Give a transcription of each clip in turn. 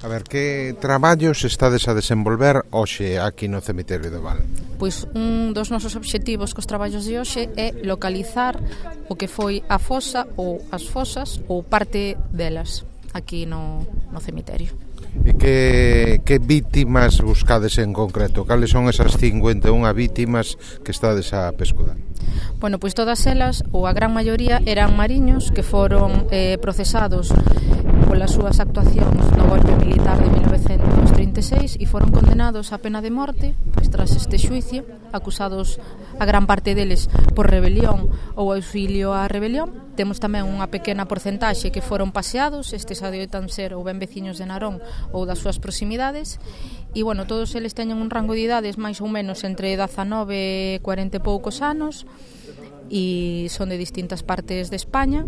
A ver, que traballos estades a desenvolver hoxe aquí no cemiterio de Val? Pois un dos nosos obxectivos cos traballos de hoxe é localizar o que foi a fosa ou as fosas ou parte delas aquí no cemiterio. E que vítimas buscades en concreto? Cales son esas 51 vítimas que estades a pescudar? Bueno, pois todas elas, ou a gran maioría, eran mariños que foron procesados polas súas actuacións no golpe militar de 1936 e foron condenados a pena de morte, pois tras este xuicio, acusados a gran parte deles por rebelión ou auxilio á rebelión. Temos tamén unha pequena porcentaxe que foron paseados, estes adoitan ser ou ben veciños de Narón ou das súas proximidades, e, bueno, todos eles teñen un rango de idades máis ou menos entre 19 e 40 e poucos anos, e son de distintas partes de España,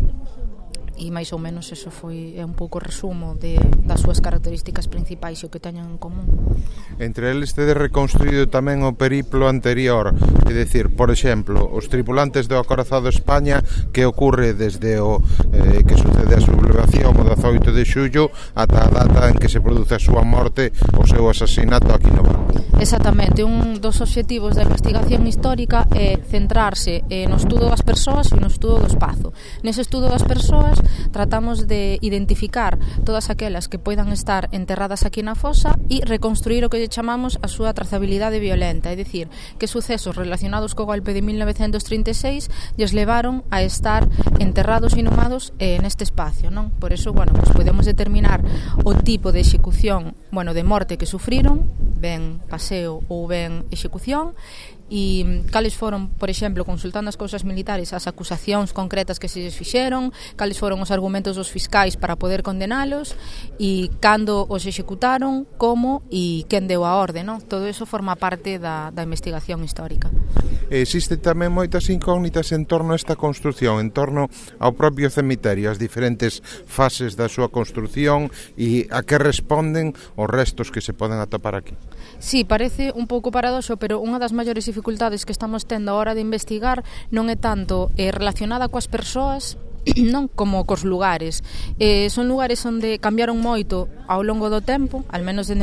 e máis ou menos eso é un pouco resumo das súas características principais e o que teñen en común. Entre eles tedes reconstruído tamén o periplo anterior, é dicir, por exemplo, os tripulantes do acorazado España, que ocorre desde o que sucede a sublevación o 18 de xullo ata a data en que se produce a súa morte, o seu asasinato aquí no Val. Exactamente, un dos obxectivos da investigación histórica é centrarse no estudo das persoas e no estudo do espazo. Nese estudo das persoas tratamos de identificar todas aquelas que poidan estar enterradas aquí na fosa e reconstruir o que lle chamamos a súa trazabilidade violenta, é dicir, que sucesos relacionados co golpe de 1936 lles levaron a estar enterrados e inhumados neste espacio, non? Por eso, bueno, pues podemos determinar o tipo de execución, bueno, de morte que sufriron, ben paseo ou ben execución, e cales foron, por exemplo, consultando as cousas militares, as acusacións concretas que se lles fixeron, cales foron os argumentos dos fiscais para poder condenalos, e cando os executaron, como e quen deu a orde, non? Todo eso forma parte da investigación histórica. Existe tamén moitas incógnitas en torno a esta construción, en torno ao propio cemiterio, as diferentes fases da súa construción e a que responden os restos que se poden atopar aquí. Sí, parece un pouco paradoxo, pero unha das maiores dificultades que estamos tendo a hora de investigar non é tanto relacionada coas persoas, non como cos lugares. Son lugares onde cambiaron moito ao longo do tempo, al menos desde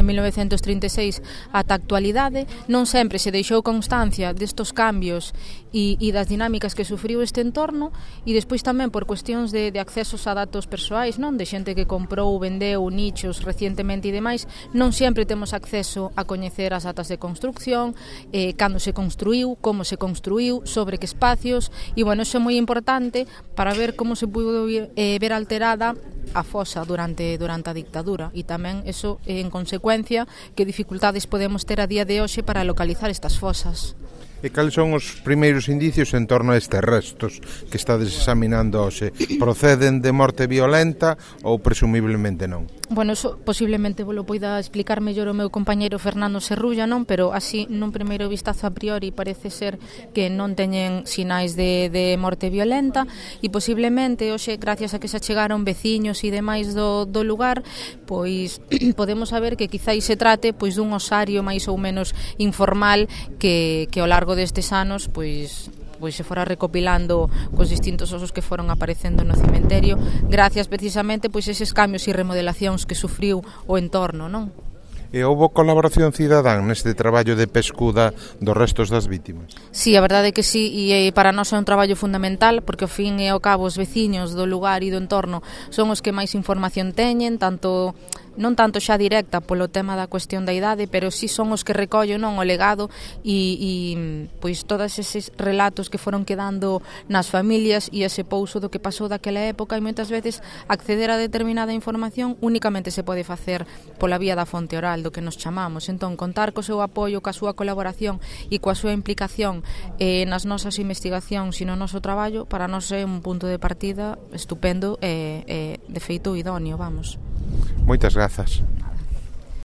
1936 ata a actualidade. Non sempre se deixou constancia destos cambios e das dinámicas que sufriu este entorno, e despois tamén por cuestións de accesos a datos persoais, non, de xente que comprou ou vendeu nichos recientemente e demais, non sempre temos acceso a coñecer as datas de construcción, cando se construiu, como se construiu, sobre que espacios, e, bueno, iso é moi importante para ver como se pudo ver alterada a fosa durante a dictadura, e tamén eso, en consecuencia, que dificultades podemos ter a día de hoxe para localizar estas fosas. E cales son os primeiros indicios en torno a estes restos que estades examinando hoxe? Proceden de morte violenta ou presumiblemente non? Bueno, eso posiblemente volo poida explicar mellor o meu compañeiro Fernando Serrulla, non? Pero así, nun primeiro vistazo a priori, parece ser que non teñen sinais de morte violenta, e posiblemente hoxe, gracias a que se achegaron veciños e demais do lugar, pois podemos saber que quizáis se trate pois dun osario máis ou menos informal que ao largo destes anos pois se fora recopilando cos distintos osos que foron aparecendo no cemiterio, gracias precisamente pois eses cambios e remodelacións que sufriu o entorno, non? E houbo colaboración cidadán neste traballo de pescuda dos restos das vítimas? Sí, a verdade é que sí, e para nós é un traballo fundamental, porque ao fin e ao cabo os veciños do lugar e do entorno son os que máis información teñen, non tanto xa directa polo tema da cuestión da idade, pero sí son os que recollen, non, o legado e pois todos eses relatos que foron quedando nas familias e ese pouso do que pasou daquela época, e moitas veces acceder a determinada información únicamente se pode facer pola vía da fonte oral, do que nos chamamos. Entón, contar co seu apoio, coa súa colaboración e coa súa implicación nas nosas investigacións e no noso traballo, para nós é un punto de partida estupendo e de feito idóneo, vamos. Moitas grazas.